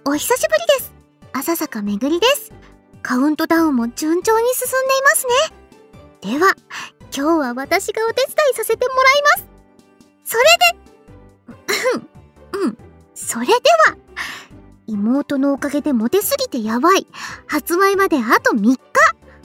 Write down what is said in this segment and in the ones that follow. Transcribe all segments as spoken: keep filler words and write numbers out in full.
お久しぶりです。浅坂めぐりです。カウントダウンも順調に進んでいますね。では、今日は私がお手伝いさせてもらいます。それで、うん、それでは、妹のおかげでモテすぎてやばい。発売まであとみっか。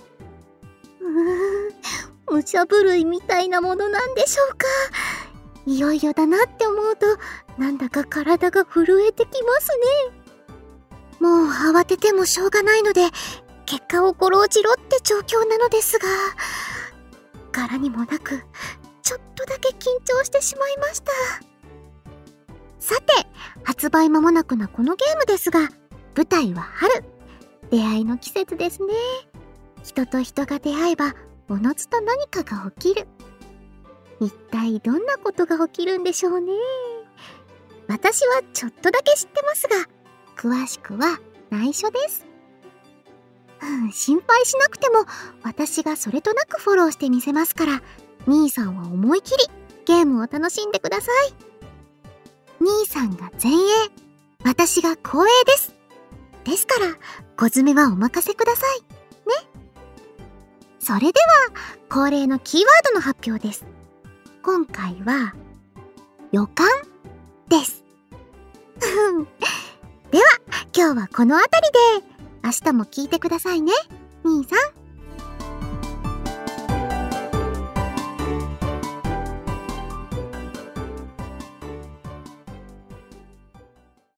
うーん、武者震いみたいなものなんでしょうか。いよいよだなって思うと、なんだか体が震えてきますね。もう慌ててもしょうがないので、結果をごろじろって状況なのですが、柄にもなく、ちょっとだけ緊張してしまいました。さて、発売間もなくなこのゲームですが、舞台は春。出会いの季節ですね。人と人が出会えば、おのずと何かが起きる。一体どんなことが起きるんでしょうね。私はちょっとだけ知ってますが、詳しくは内緒です。うん、心配しなくても私がそれとなくフォローしてみせますから、兄さんは思い切りゲームを楽しんでください。兄さんが前衛、私が後衛です。ですから、小詰めはお任せください。ね。それでは、恒例のキーワードの発表です。今回は、予感です。では、今日はこの辺りで、明日も聞いてくださいね、兄さん。